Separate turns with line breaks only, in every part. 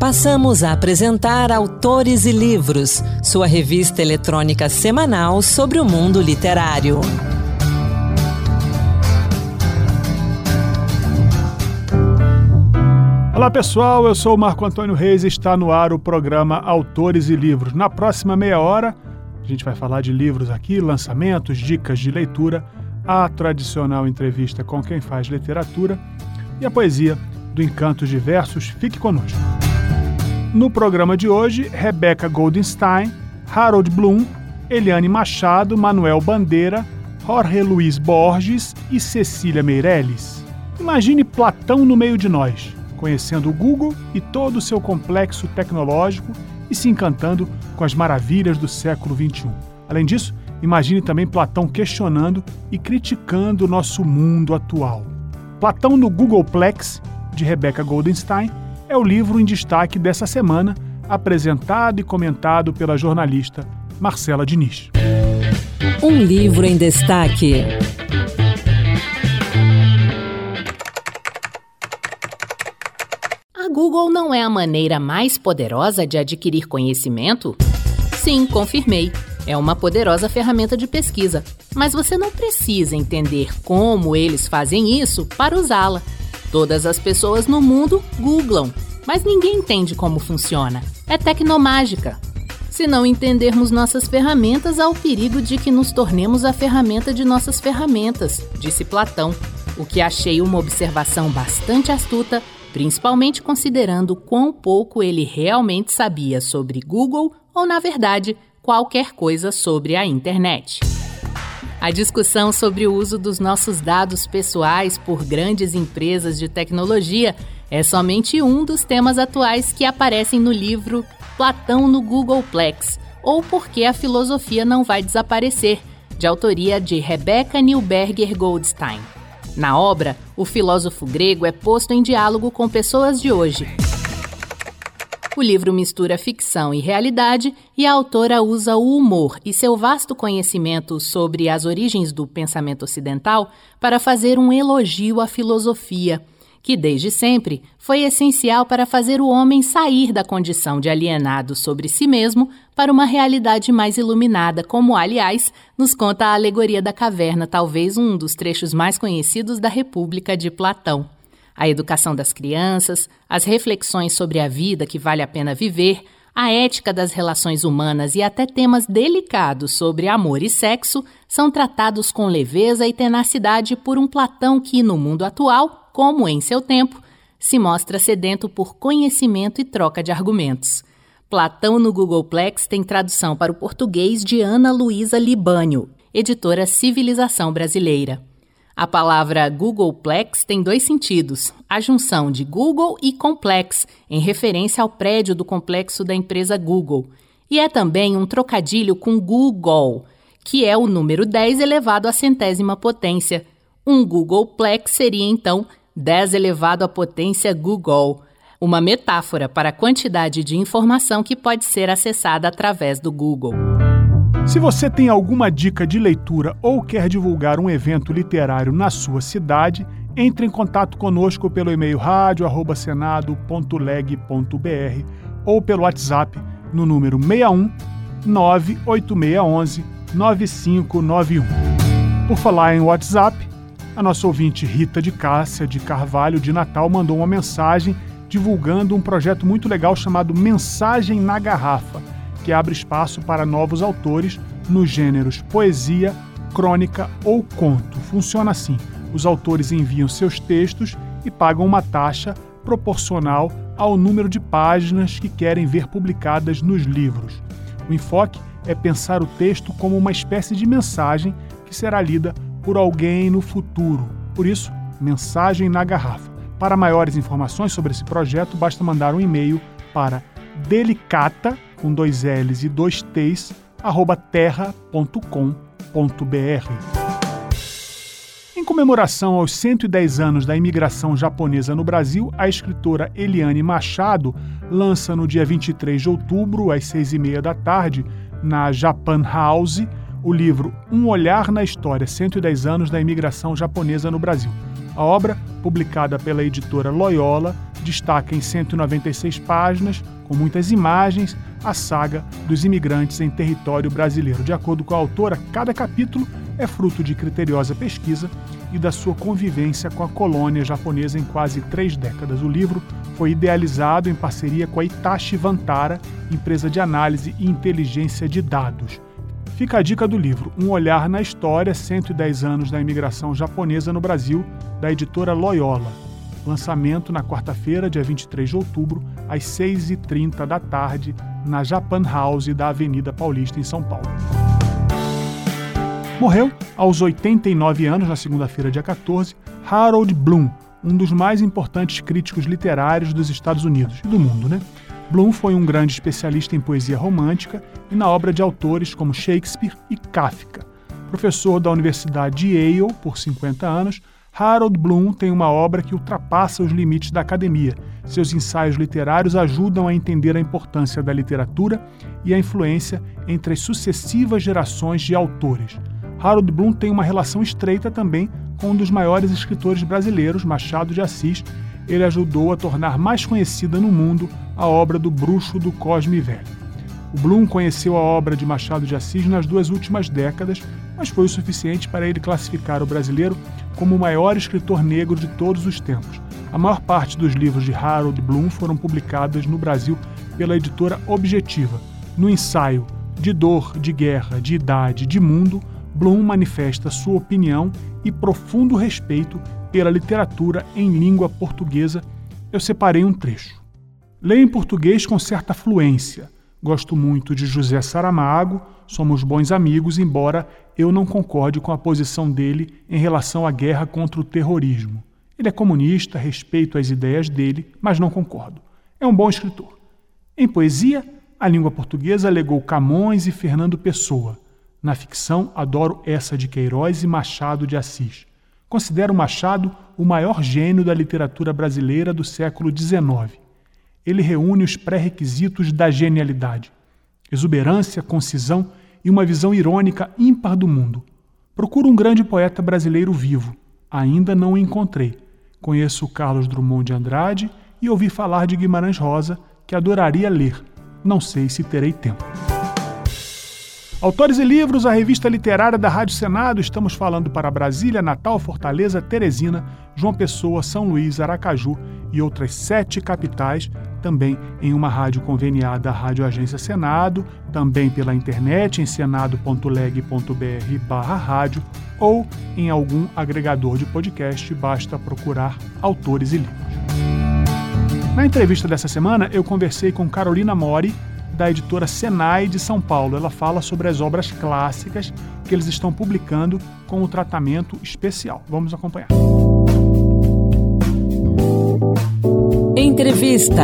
Passamos a apresentar Autores e Livros, sua revista eletrônica semanal sobre o mundo literário.
Olá pessoal, eu sou o Marco Antônio Reis e está no ar o programa Autores e Livros. Na próxima meia hora, a gente vai falar de livros aqui, lançamentos, dicas de leitura, a tradicional entrevista com quem faz literatura e a poesia do Encantos Diversos. Fique conosco. No programa de hoje, Rebecca Goldenstein, Harold Bloom, Eliane Machado, Manuel Bandeira, Jorge Luiz Borges e Cecília Meirelles. Imagine Platão no meio de nós, conhecendo o Google e todo o seu complexo tecnológico e se encantando com as maravilhas do século XXI. Além disso, imagine também Platão questionando e criticando o nosso mundo atual. Platão no Googleplex, de Rebecca Goldenstein, é o livro em destaque dessa semana, apresentado e comentado pela jornalista Marcela Diniz.
Um livro em destaque.
A Google não é a maneira mais poderosa de adquirir conhecimento? Sim, confirmei. É uma poderosa ferramenta de pesquisa, mas você não precisa entender como eles fazem isso para usá-la. Todas as pessoas no mundo googlam, mas ninguém entende como funciona. É tecnomágica. Se não entendermos nossas ferramentas, há o perigo de que nos tornemos a ferramenta de nossas ferramentas, disse Platão, o que achei uma observação bastante astuta, principalmente considerando quão pouco ele realmente sabia sobre Google ou, na verdade, qualquer coisa sobre a internet. A discussão sobre o uso dos nossos dados pessoais por grandes empresas de tecnologia é somente um dos temas atuais que aparecem no livro Platão no Googleplex, ou Por que a Filosofia Não Vai Desaparecer, de autoria de Rebecca Neuberger Goldstein. Na obra, o filósofo grego é posto em diálogo com pessoas de hoje. O livro mistura ficção e realidade e a autora usa o humor e seu vasto conhecimento sobre as origens do pensamento ocidental para fazer um elogio à filosofia, que desde sempre foi essencial para fazer o homem sair da condição de alienado sobre si mesmo para uma realidade mais iluminada, como, aliás, nos conta a Alegoria da Caverna, talvez um dos trechos mais conhecidos da República de Platão. A educação das crianças, as reflexões sobre a vida que vale a pena viver, a ética das relações humanas e até temas delicados sobre amor e sexo são tratados com leveza e tenacidade por um Platão que, no mundo atual, como em seu tempo, se mostra sedento por conhecimento e troca de argumentos. Platão no Googleplex tem tradução para o português de Ana Luísa Libânio, editora Civilização Brasileira. A palavra Googleplex tem dois sentidos, a junção de Google e complex, em referência ao prédio do complexo da empresa Google. E é também um trocadilho com Google, que é o número 10 elevado à centésima potência. Um Googleplex seria, então, 10 elevado à potência Google, uma metáfora para a quantidade de informação que pode ser acessada através do Google.
Se você tem alguma dica de leitura ou quer divulgar um evento literário na sua cidade, entre em contato conosco pelo e-mail radio@senado.leg.br ou pelo WhatsApp no número 61 98611 9591. Por falar em WhatsApp, a nossa ouvinte Rita de Cássia de Carvalho de Natal mandou uma mensagem divulgando um projeto muito legal chamado Mensagem na Garrafa, que abre espaço para novos autores nos gêneros poesia, crônica ou conto. Funciona assim: os autores enviam seus textos e pagam uma taxa proporcional ao número de páginas que querem ver publicadas nos livros. O enfoque é pensar o texto como uma espécie de mensagem que será lida por alguém no futuro. Por isso, Mensagem na Garrafa. Para maiores informações sobre esse projeto, basta mandar um e-mail para delicata, com 2 L's e 2 T's, @terra.com.br. Em comemoração aos 110 anos da imigração japonesa no Brasil, a escritora Eliane Machado lança no dia 23 de outubro, às 6h30 da tarde, na Japan House, o livro Um Olhar na História, 110 anos da imigração japonesa no Brasil. A obra, publicada pela editora Loyola, destaca em 196 páginas, com muitas imagens, a saga dos imigrantes em território brasileiro. De acordo com a autora, cada capítulo é fruto de criteriosa pesquisa e da sua convivência com a colônia japonesa em quase 3 décadas. O livro foi idealizado em parceria com a Hitachi Vantara, empresa de análise e inteligência de dados. Fica a dica do livro, Um Olhar na História, 110 anos da imigração japonesa no Brasil, da editora Loyola. Lançamento na quarta-feira, dia 23 de outubro, às 6h30 da tarde, na Japan House da Avenida Paulista, em São Paulo. Morreu, aos 89 anos, na segunda-feira, dia 14, Harold Bloom, um dos mais importantes críticos literários dos Estados Unidos e do mundo, né? Bloom foi um grande especialista em poesia romântica e na obra de autores como Shakespeare e Kafka. Professor da Universidade de Yale por 50 anos, Harold Bloom tem uma obra que ultrapassa os limites da academia. Seus ensaios literários ajudam a entender a importância da literatura e a influência entre as sucessivas gerações de autores. Harold Bloom tem uma relação estreita também com um dos maiores escritores brasileiros, Machado de Assis. Ele ajudou a tornar mais conhecida no mundo a obra do Bruxo do Cosme Velho. O Bloom conheceu a obra de Machado de Assis nas 2 últimas décadas, mas foi o suficiente para ele classificar o brasileiro como o maior escritor negro de todos os tempos. A maior parte dos livros de Harold Bloom foram publicados no Brasil pela editora Objetiva. No ensaio De Dor, de Guerra, de Idade, de Mundo, Bloom manifesta sua opinião e profundo respeito pela literatura em língua portuguesa. Eu separei um trecho. Leio em português com certa fluência. Gosto muito de José Saramago, somos bons amigos, embora eu não concorde com a posição dele em relação à guerra contra o terrorismo. Ele é comunista, respeito as ideias dele, mas não concordo. É um bom escritor. Em poesia, a língua portuguesa legou Camões e Fernando Pessoa. Na ficção, adoro essa de Queiroz e Machado de Assis. Considero Machado o maior gênio da literatura brasileira do século XIX. Ele reúne os pré-requisitos da genialidade: exuberância, concisão e uma visão irônica ímpar do mundo. Procuro um grande poeta brasileiro vivo. Ainda não o encontrei. Conheço Carlos Drummond de Andrade e ouvi falar de Guimarães Rosa, que adoraria ler. Não sei se terei tempo. Autores e livros, a revista literária da Rádio Senado. Estamos falando para Brasília, Natal, Fortaleza, Teresina, João Pessoa, São Luís, Aracaju e outras 7 capitais, também em uma rádio conveniada à Rádio Agência Senado, também pela internet em senado.leg.br/rádio ou em algum agregador de podcast, basta procurar Autores e Livros. Na entrevista dessa semana, eu conversei com Carolina Mori, da editora Senai de São Paulo. Ela fala sobre as obras clássicas que eles estão publicando com o tratamento especial. Vamos acompanhar.
Entrevista.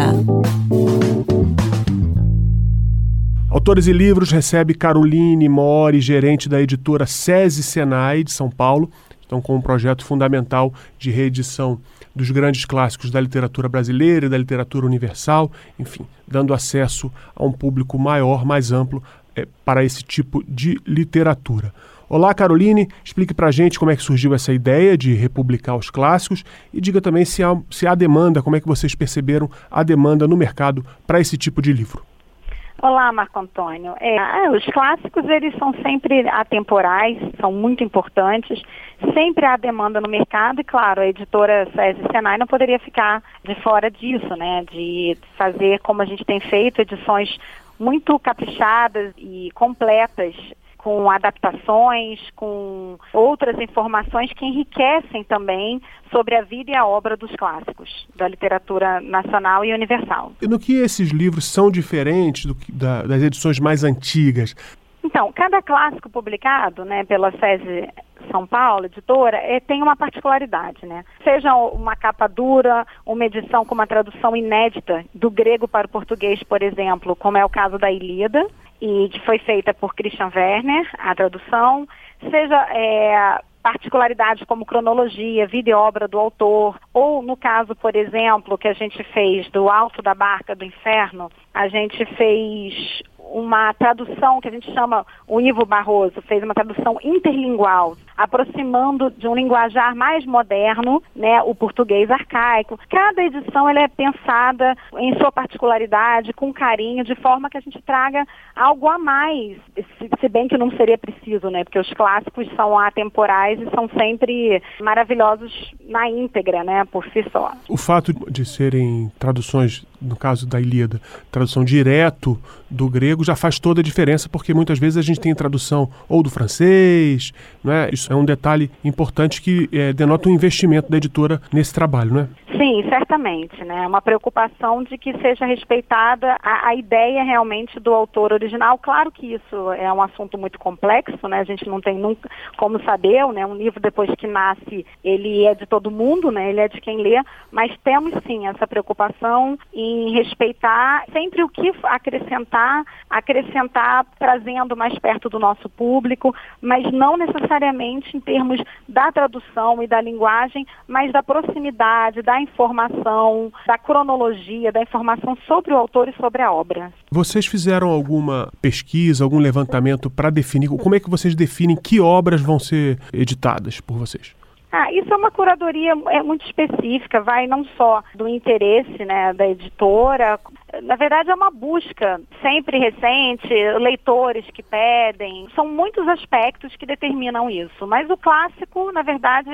Autores e Livros recebe Caroline Mori, gerente da editora SESI Senai de São Paulo. Estão com um projeto fundamental de reedição dos grandes clássicos da literatura brasileira e da literatura universal, enfim, dando acesso a um público maior, mais amplo, para esse tipo de literatura. Olá, Caroline, explique para a gente como é que surgiu essa ideia de republicar os clássicos e diga também se há demanda, como é que vocês perceberam a demanda no mercado para esse tipo de livro.
Olá, Marco Antônio. Os clássicos, eles são sempre atemporais, são muito importantes, sempre há demanda no mercado e, claro, a editora SESI Senai não poderia ficar de fora disso, né, de fazer, como a gente tem feito, edições muito caprichadas e completas, com adaptações, com outras informações que enriquecem também sobre a vida e a obra dos clássicos da literatura nacional e universal.
E no que esses livros são diferentes das edições mais antigas?
Então, cada clássico publicado, né, pela SESI São Paulo, editora, tem uma particularidade, né? Seja uma capa dura, uma edição com uma tradução inédita do grego para o português, por exemplo, como é o caso da Ilíada, e que foi feita por Christian Werner, a tradução, seja particularidades como cronologia, vida e obra do autor, ou no caso, por exemplo, que a gente fez do Alto da Barca do Inferno, a gente fez uma tradução que a gente chama, o Ivo Barroso fez uma tradução interlingual, aproximando de um linguajar mais moderno, né, o português arcaico. Cada edição ela é pensada em sua particularidade, com carinho, de forma que a gente traga algo a mais, se bem que não seria preciso, né, porque os clássicos são atemporais e são sempre maravilhosos na íntegra, né, por si só.
O fato de serem traduções, no caso da Ilíada, tradução direto do grego, já faz toda a diferença, porque muitas vezes a gente tem tradução ou do francês, né? Isso é um detalhe importante que denota um investimento da editora nesse trabalho, né?
Sim, certamente, né? Uma preocupação de que seja respeitada a ideia realmente do autor original. Claro que isso é um assunto muito complexo, né? A gente não tem nunca como saber, né? Um livro, depois que nasce, ele é de todo mundo, né? Ele é de quem lê, mas temos sim essa preocupação em respeitar sempre o que acrescentar trazendo mais perto do nosso público, mas não necessariamente em termos da tradução e da linguagem, mas da proximidade, da informação, da cronologia, da informação sobre o autor e sobre a obra.
Vocês fizeram alguma pesquisa, algum levantamento para definir, como é que vocês definem que obras vão ser editadas por vocês?
Isso é uma curadoria muito específica, vai não só do interesse, né, da editora, na verdade é uma busca sempre recente, leitores que pedem, são muitos aspectos que determinam isso, mas o clássico, na verdade,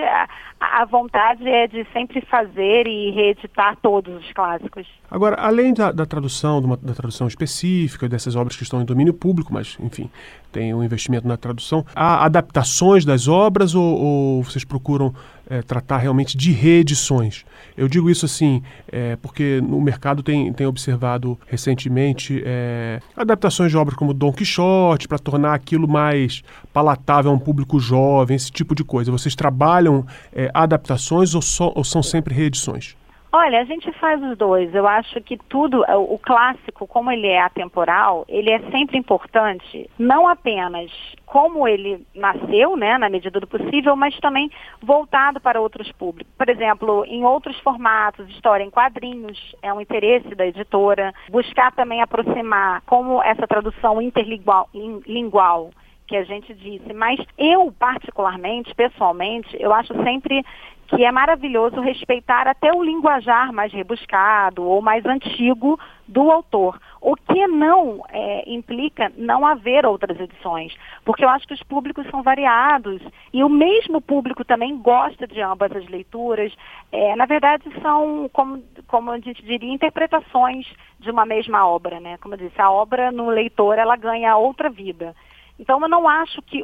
a vontade é de sempre fazer e reeditar todos os clássicos.
Agora, além da tradução, da tradução específica, dessas obras que estão em domínio público, mas, enfim, tem um investimento na tradução, há adaptações das obras ou vocês procuram tratar realmente de reedições? Eu digo isso assim, porque no mercado tem observado recentemente adaptações de obras como Dom Quixote, para tornar aquilo mais palatável a um público jovem, esse tipo de coisa. Vocês trabalham adaptações ou são sempre reedições?
Olha, a gente faz os dois. Eu acho que tudo, o clássico, como ele é atemporal, ele é sempre importante, não apenas como ele nasceu, né, na medida do possível, mas também voltado para outros públicos. Por exemplo, em outros formatos, história em quadrinhos, é um interesse da editora. Buscar também aproximar como essa tradução interlingual que a gente disse. Mas eu, particularmente, pessoalmente, eu acho sempre que é maravilhoso respeitar até o linguajar mais rebuscado ou mais antigo do autor, o que não implica não haver outras edições, porque eu acho que os públicos são variados e o mesmo público também gosta de ambas as leituras. Na verdade, são, como a gente diria, interpretações de uma mesma obra, né? Como eu disse, a obra no leitor, ela ganha outra vida. Então, eu não acho que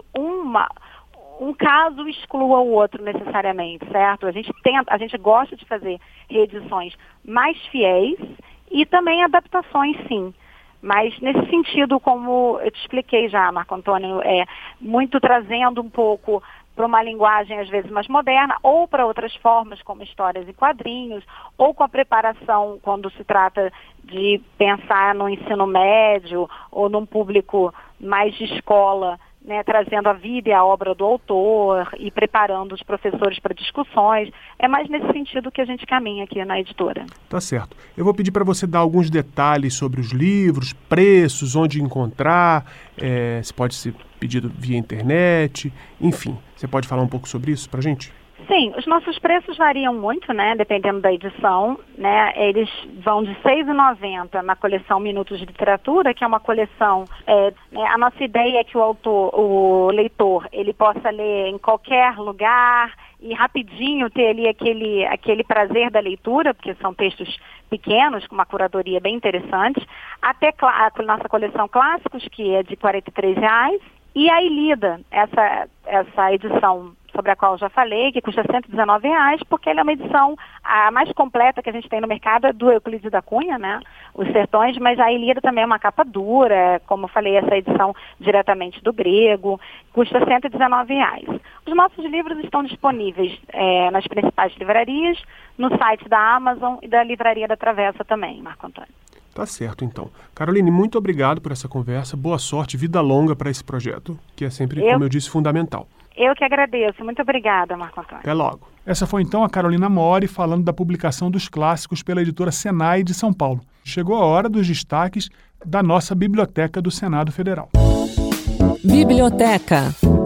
um caso exclua o outro necessariamente, certo? A gente gosta de fazer reedições mais fiéis e também adaptações, sim. Mas nesse sentido, como eu te expliquei já, Marco Antônio, muito trazendo um pouco para uma linguagem às vezes mais moderna, ou para outras formas, como histórias e quadrinhos, ou com a preparação quando se trata de pensar no ensino médio ou num público mais de escola, né, trazendo a vida e a obra do autor e preparando os professores para discussões. É mais nesse sentido que a gente caminha aqui na editora.
Tá certo. Eu vou pedir para você dar alguns detalhes sobre os livros, preços, onde encontrar, se pode ser pedido via internet, enfim. Você pode falar um pouco sobre isso para a gente?
Sim, os nossos preços variam muito, né, dependendo da edição, né, eles vão de R$ 6,90 na coleção Minutos de Literatura, que é uma coleção, a nossa ideia é que o leitor, ele possa ler em qualquer lugar e rapidinho ter ali aquele prazer da leitura, porque são textos pequenos, com uma curadoria bem interessante, até a nossa coleção Clássicos, que é de R$ 43,00, e a Ilíada, essa edição sobre a qual eu já falei, que custa R$ 119,00, porque ela é uma edição a mais completa que a gente tem no mercado, é do Euclides da Cunha, né? Os Sertões, mas a Ilíada também é uma capa dura, como eu falei, essa edição diretamente do grego, custa R$ 119,00. Os nossos livros estão disponíveis nas principais livrarias, no site da Amazon e da Livraria da Travessa também, Marco Antônio.
Tá certo, então. Caroline, muito obrigado por essa conversa. Boa sorte, vida longa para esse projeto, que é sempre, como eu disse, fundamental.
Eu que agradeço. Muito obrigada, Marco Antônio.
Até logo.
Essa foi, então, a Carolina Mori falando da publicação dos clássicos pela editora Senai de São Paulo. Chegou a hora dos destaques da nossa Biblioteca do Senado Federal.
Biblioteca.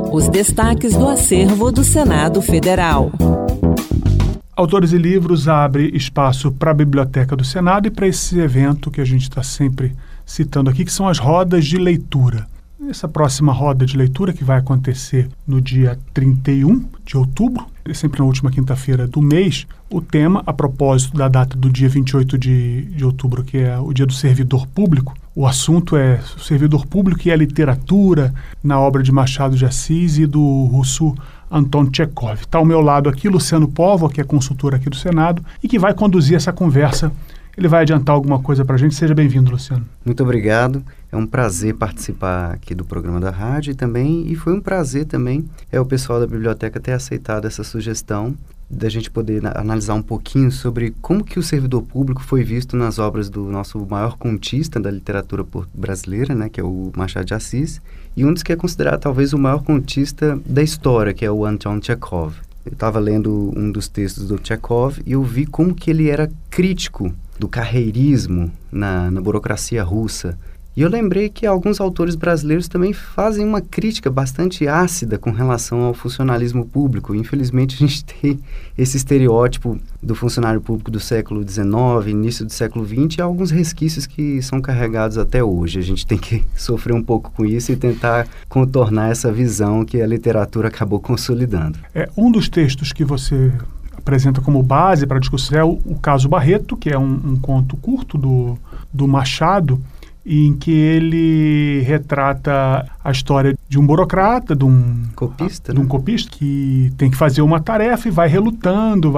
Os destaques do acervo do Senado Federal.
Autores e Livros abre espaço para a Biblioteca do Senado e para esse evento que a gente está sempre citando aqui, que são as rodas de leitura. Essa próxima roda de leitura, que vai acontecer no dia 31 de outubro, sempre na última quinta-feira do mês, o tema, a propósito da data do dia 28 de outubro, que é o dia do servidor público, o assunto é o servidor público e a literatura na obra de Machado de Assis e do russo Anton Chekhov. Está ao meu lado aqui Luciano Povo, que é consultor aqui do Senado e que vai conduzir essa conversa. Ele vai adiantar alguma coisa para a gente. Seja bem-vindo, Luciano.
Muito obrigado. É um prazer participar aqui do programa da rádio e foi um prazer também o pessoal da biblioteca ter aceitado essa sugestão da gente poder analisar um pouquinho sobre como que o servidor público foi visto nas obras do nosso maior contista da literatura brasileira, né, que é o Machado de Assis, e um dos que é considerado talvez o maior contista da história, que é o Anton Chekhov. Eu estava lendo um dos textos do Chekhov e eu vi como que ele era crítico do carreirismo na burocracia russa. E eu lembrei que alguns autores brasileiros também fazem uma crítica bastante ácida com relação ao funcionalismo público. Infelizmente, a gente tem esse estereótipo do funcionário público do século XIX, início do século XX, e alguns resquícios que são carregados até hoje. A gente tem que sofrer um pouco com isso e tentar contornar essa visão que a literatura acabou consolidando.
Um dos textos que você apresenta como base para a discussão é o Caso Barreto, que é um conto curto do Machado, em que ele retrata a história de um burocrata, de um copista que tem que fazer uma tarefa e vai relutando,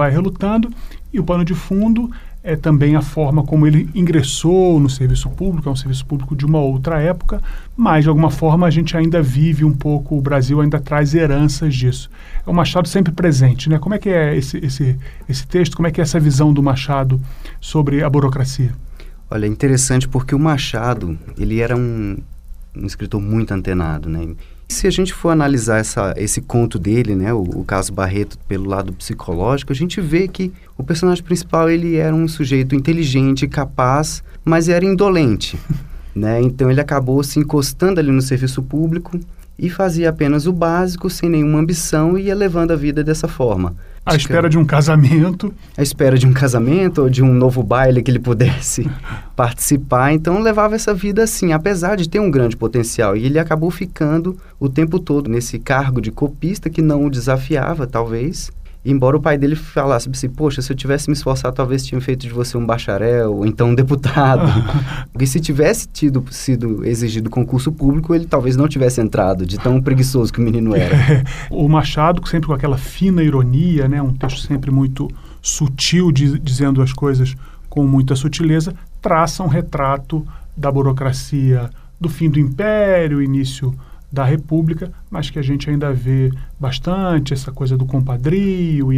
e o pano de fundo é também a forma como ele ingressou no serviço público, é um serviço público de uma outra época, mas de alguma forma a gente ainda vive um pouco, o Brasil ainda traz heranças disso. É o Machado sempre presente, né? Como é que é esse texto, como é que é essa visão do Machado sobre a burocracia?
Olha, é interessante porque o Machado, ele era um escritor muito antenado, né? Se a gente for analisar esse conto dele, né, o Caso Barreto, pelo lado psicológico, a gente vê que o personagem principal, ele era um sujeito inteligente, capaz, mas era indolente, né? Então ele acabou se encostando ali no serviço público e fazia apenas o básico, sem nenhuma ambição, e ia levando a vida dessa forma.
À espera de um casamento.
À espera de um casamento ou de um novo baile que ele pudesse participar. Então, levava essa vida assim, apesar de ter um grande potencial. E ele acabou ficando o tempo todo nesse cargo de copista que não o desafiava, talvez. Embora o pai dele falasse assim, poxa, se eu tivesse me esforçado, talvez tinha feito de você um bacharel ou então um deputado. Porque se tivesse sido exigido concurso público, ele talvez não tivesse entrado, de tão preguiçoso que o menino era.
O Machado, sempre com aquela fina ironia, né, um texto sempre muito sutil, dizendo as coisas com muita sutileza, traça um retrato da burocracia do fim do Império, início da República, mas que a gente ainda vê bastante essa coisa do compadrio e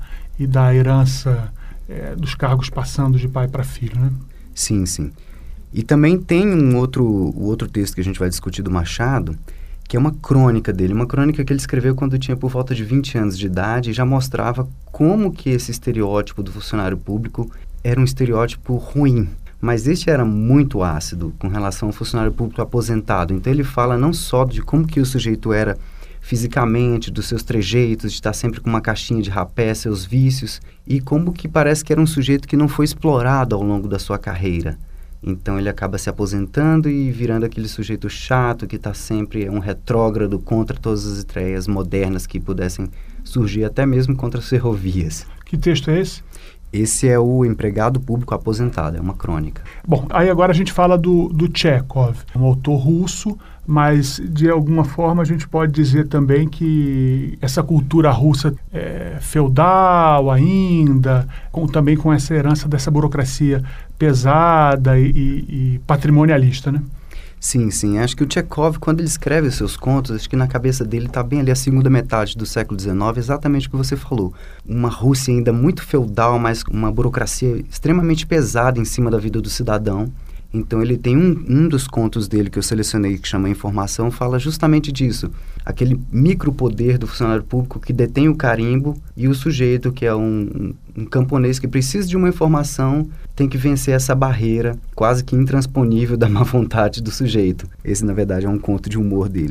da herança dos cargos passando de pai para filho, né?
Sim, sim. E também tem o outro texto que a gente vai discutir do Machado, que é uma crônica dele, uma crônica que ele escreveu quando tinha por volta de 20 anos de idade e já mostrava como que esse estereótipo do funcionário público era um estereótipo ruim. Mas este era muito ácido com relação ao funcionário público aposentado. Então ele fala não só de como que o sujeito era fisicamente, dos seus trejeitos, de estar sempre com uma caixinha de rapé, seus vícios, e como que parece que era um sujeito que não foi explorado ao longo da sua carreira. Então ele acaba se aposentando e virando aquele sujeito chato que está sempre um retrógrado contra todas as ideias modernas que pudessem surgir, até mesmo contra as ferrovias.
Que texto é esse?
Esse é o Empregado Público Aposentado, é uma crônica.
Bom, aí agora a gente fala do Chekhov, um autor russo, mas de alguma forma a gente pode dizer também que essa cultura russa feudal ainda, também com essa herança dessa burocracia pesada e patrimonialista, né?
Sim, sim. Acho que o Chekhov, quando ele escreve os seus contos, acho que na cabeça dele está bem ali a segunda metade do século XIX, exatamente o que você falou. Uma Rússia ainda muito feudal, mas uma burocracia extremamente pesada em cima da vida do cidadão. Então ele tem um dos contos dele que eu selecionei, que chama Informação, fala justamente disso. Aquele micropoder do funcionário público que detém o carimbo e o sujeito, que é um camponês que precisa de uma informação, tem que vencer essa barreira quase que intransponível da má vontade do sujeito. Esse, na verdade, é um conto de humor dele.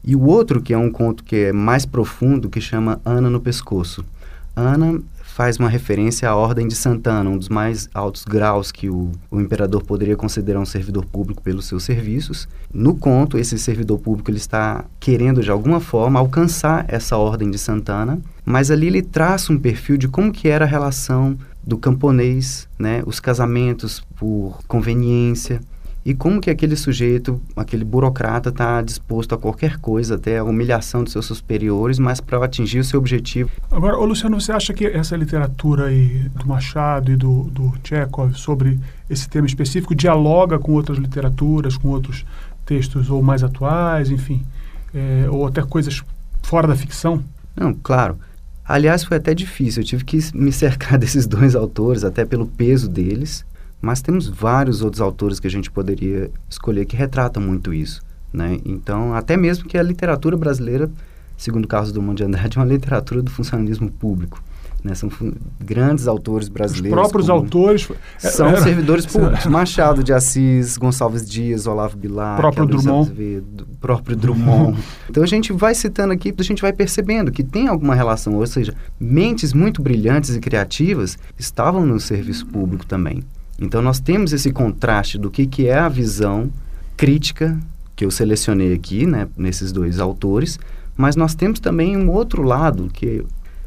E o outro, que é um conto que é mais profundo, que chama Ana no Pescoço. Ana faz uma referência à Ordem de Santana, um dos mais altos graus que o imperador poderia considerar um servidor público pelos seus serviços. No conto, esse servidor público ele está querendo, de alguma forma, alcançar essa Ordem de Santana, mas ali ele traça um perfil de como que era a relação do camponês, né, os casamentos por conveniência, e como que aquele sujeito, aquele burocrata está disposto a qualquer coisa, até a humilhação dos seus superiores, mas para atingir o seu objetivo.
Agora, Luciano, você acha que essa literatura aí do Machado e do Tchekhov sobre esse tema específico dialoga com outras literaturas, com outros textos ou mais atuais, enfim, ou até coisas fora da ficção?
Não, claro. Aliás, foi até difícil. Eu tive que me cercar desses dois autores, até pelo peso deles. Mas temos vários outros autores que a gente poderia escolher que retratam muito isso, né? Então, até mesmo que a literatura brasileira, segundo Carlos Drummond de Andrade, é uma literatura do funcionalismo público, né? São grandes autores brasileiros.
Os próprios autores...
São servidores públicos. Machado de Assis, Gonçalves Dias, Olavo Bilac,
próprio Drummond.
Azevedo, próprio Drummond. Então, a gente vai citando aqui, a gente vai percebendo que tem alguma relação, ou seja, mentes muito brilhantes e criativas estavam no serviço público também. Então, nós temos esse contraste do que é a visão crítica que eu selecionei aqui, né, nesses dois autores, mas nós temos também um outro lado, que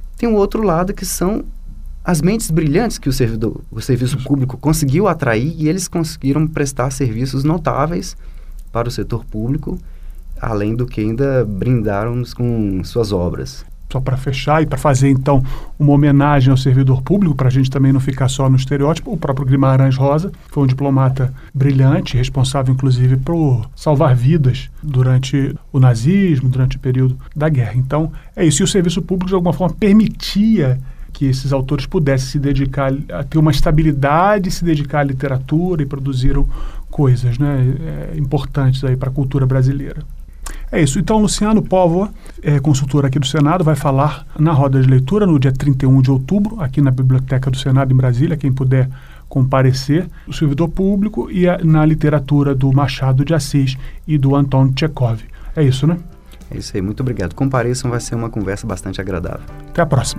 são as mentes brilhantes que o serviço público conseguiu atrair, e eles conseguiram prestar serviços notáveis para o setor público, além do que ainda brindaram-nos com suas obras.
Só para fechar e para fazer, então, uma homenagem ao servidor público, para a gente também não ficar só no estereótipo, o próprio Guimarães Rosa foi um diplomata brilhante, responsável, inclusive, por salvar vidas durante o nazismo, durante o período da guerra. Então, é isso. E o serviço público, de alguma forma, permitia que esses autores pudessem se dedicar a ter uma estabilidade, se dedicar à literatura, e produziram coisas, né, importantes aí para a cultura brasileira. É isso. Então, Luciano Póvoa, consultor aqui do Senado, vai falar na roda de leitura no dia 31 de outubro, aqui na Biblioteca do Senado, em Brasília, quem puder comparecer, o servidor público e na literatura do Machado de Assis e do Anton Tchekhov. É isso, né?
É isso aí. Muito obrigado. Compareçam, vai ser uma conversa bastante agradável.
Até a próxima.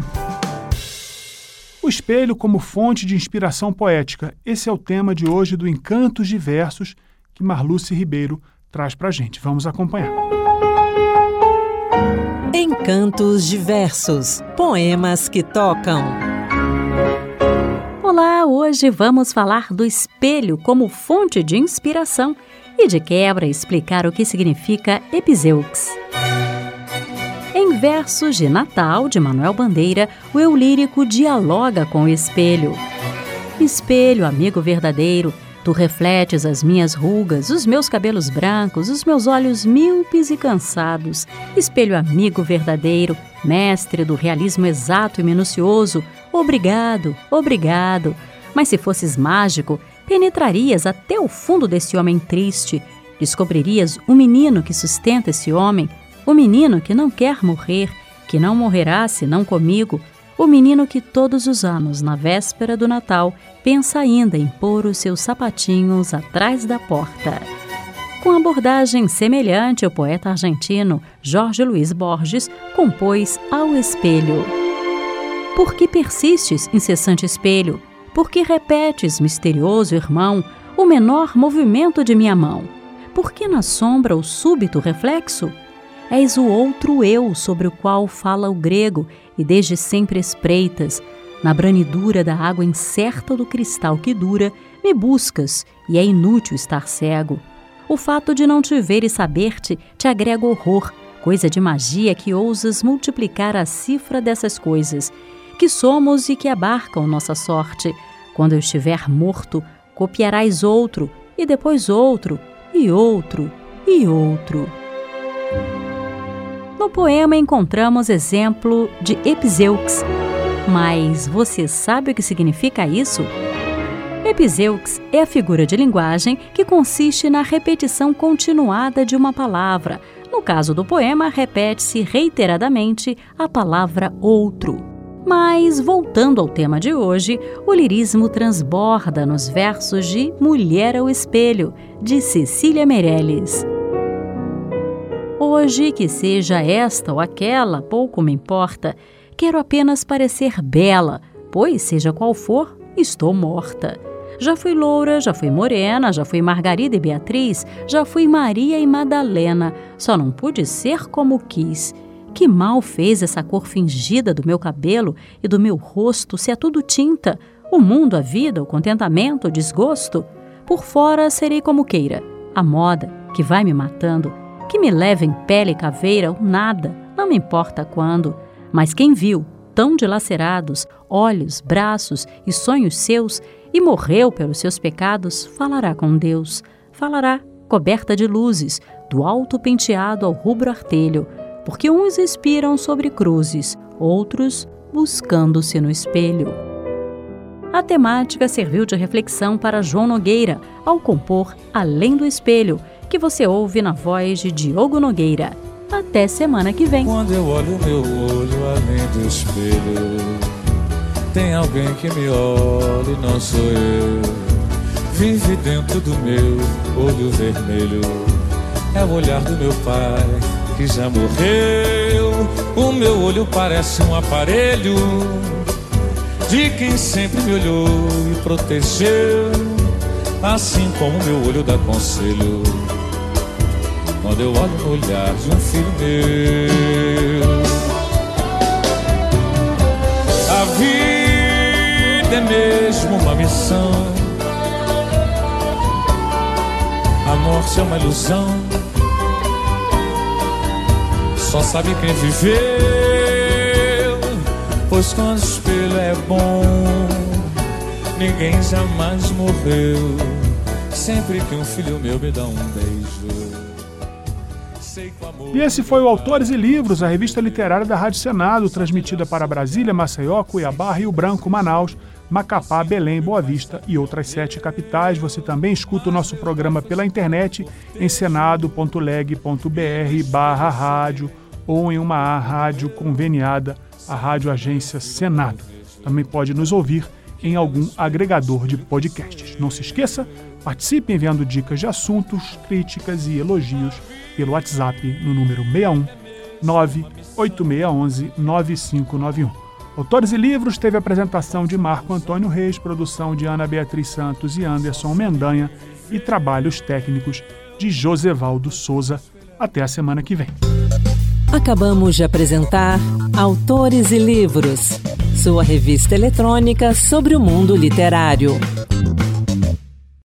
O espelho como fonte de inspiração poética. Esse é o tema de hoje do Encantos de Versos que Marluce Ribeiro traz pra gente. Vamos acompanhar.
Encantos de Versos. Poemas que tocam.
Olá, hoje vamos falar do espelho como fonte de inspiração e, de quebra, explicar o que significa Epizeux. Em Versos de Natal, de Manuel Bandeira, o eu lírico dialoga com o espelho. Espelho, amigo verdadeiro, tu refletes as minhas rugas, os meus cabelos brancos, os meus olhos míopes e cansados. Espelho amigo verdadeiro, mestre do realismo exato e minucioso, obrigado, obrigado. Mas se fosses mágico, penetrarias até o fundo desse homem triste, descobririas o menino que sustenta esse homem, o menino que não quer morrer, que não morrerá senão comigo, o menino que todos os anos, na véspera do Natal, pensa ainda em pôr os seus sapatinhos atrás da porta. Com abordagem semelhante, o poeta argentino Jorge Luiz Borges compôs Ao Espelho. Por que persistes, incessante espelho? Por que repetes, misterioso irmão, o menor movimento de minha mão? Por que na sombra o súbito reflexo? És o outro eu sobre o qual fala o grego e desde sempre espreitas. Na branidura da água incerta do cristal que dura, me buscas e é inútil estar cego. O fato de não te ver e saber-te te agrega horror, coisa de magia que ousas multiplicar a cifra dessas coisas, que somos e que abarcam nossa sorte. Quando eu estiver morto, copiarás outro, e depois outro, e outro, e outro. No poema encontramos exemplo de Epizeux. Mas você sabe o que significa isso? Epizeux é a figura de linguagem que consiste na repetição continuada de uma palavra. No caso do poema, repete-se reiteradamente a palavra outro. Mas, voltando ao tema de hoje, o lirismo transborda nos versos de Mulher ao Espelho, de Cecília Meirelles. Hoje, que seja esta ou aquela, pouco me importa. Quero apenas parecer bela, pois, seja qual for, estou morta. Já fui loura, já fui morena, já fui Margarida e Beatriz, já fui Maria e Madalena, só não pude ser como quis. Que mal fez essa cor fingida do meu cabelo e do meu rosto, se é tudo tinta? O mundo, a vida, o contentamento, o desgosto? Por fora serei como queira, a moda que vai me matando, que me leva em pele e caveira ou nada, não me importa quando. Mas quem viu, tão dilacerados, olhos, braços e sonhos seus, e morreu pelos seus pecados, falará com Deus. Falará, coberta de luzes, do alto penteado ao rubro artelho, porque uns expiram sobre cruzes, outros buscando-se no espelho. A temática serviu de reflexão para João Nogueira, ao compor Além do Espelho, que você ouve na voz de Diogo Nogueira. Até semana que vem.
Quando eu olho meu olho além do espelho, tem alguém que me olha e não sou eu. Vive dentro do meu olho vermelho, é o olhar do meu pai que já morreu. O meu olho parece um aparelho de quem sempre me olhou e protegeu, assim como meu olho dá conselho quando eu olho no olhar de um filho meu. A vida é mesmo uma missão, a morte é uma ilusão, só sabe quem viveu, pois quando o espelho é bom, ninguém jamais morreu. Sempre que um filho meu me dá um beijo, sei que o amor...
E esse foi o Autores e Livros, a revista literária da Rádio Senado, transmitida para Brasília, Maceió, Cuiabá, Rio Branco, Manaus, Macapá, Belém, Boa Vista e outras 7 capitais. Você também escuta o nosso programa pela internet em senado.leg.br/rádio ou em uma rádio conveniada, a Rádio Agência Senado. Também pode nos ouvir em algum agregador de podcasts. Não se esqueça, participe enviando dicas de assuntos, críticas e elogios pelo WhatsApp no número 61 98611 9591. Autores e Livros teve apresentação de Marco Antônio Reis, produção de Ana Beatriz Santos e Anderson Mendanha e trabalhos técnicos de Josevaldo Souza. Até a semana que vem.
Acabamos de apresentar Autores e Livros, sua revista eletrônica sobre o mundo literário.